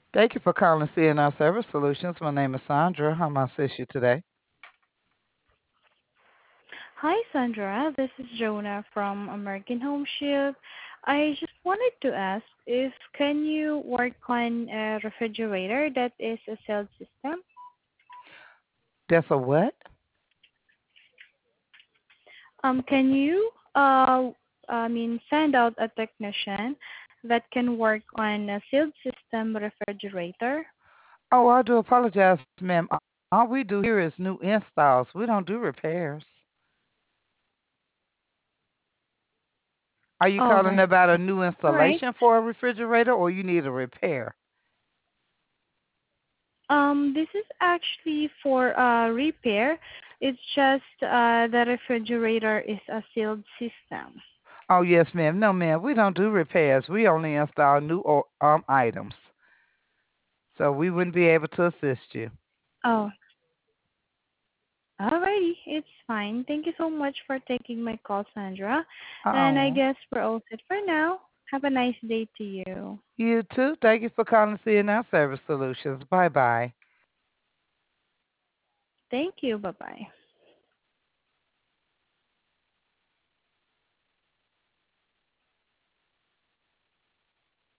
Thank you for calling CNR Service Solutions. My name is Sandra. How may I assist you today? Hi, Sandra. This is Jonah from American Home Shield. I just wanted to ask if can you work on a refrigerator that is a sealed system? That's a what? Can you send out a technician that can work on a sealed system refrigerator? Oh, I do apologize, ma'am. All we do here is new installs. We don't do repairs. Are you All calling right. about a new All right. installation for a refrigerator or you need a repair? This is actually for repair. It's just the refrigerator is a sealed system. Oh, yes, ma'am. No, ma'am. We don't do repairs. We only install new items. So we wouldn't be able to assist you. Oh, alrighty. It's fine. Thank you so much for taking my call, Sandra. And I Oh, guess we're all set for now. Have a nice day to you. you too. Thank you for calling CNR Service Solutions. Bye bye. Thank you. Bye bye.